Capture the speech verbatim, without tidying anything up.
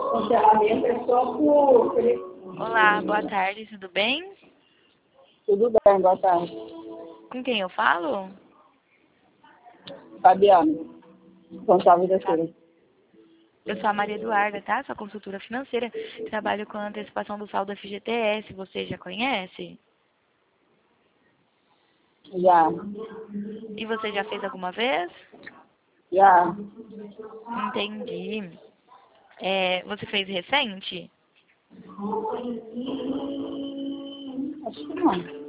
Cancelamento é só por... Olá, boa tarde, tudo bem? Tudo bem, boa tarde. Com quem eu falo? Fabiano, responsável da feira. Eu sou a Maria Eduarda, tá? Sou consultora financeira. Trabalho com a antecipação do saldo F G T S. Você já conhece? Já, E você já fez alguma vez? já, Entendi. É, você fez recente? acho que não.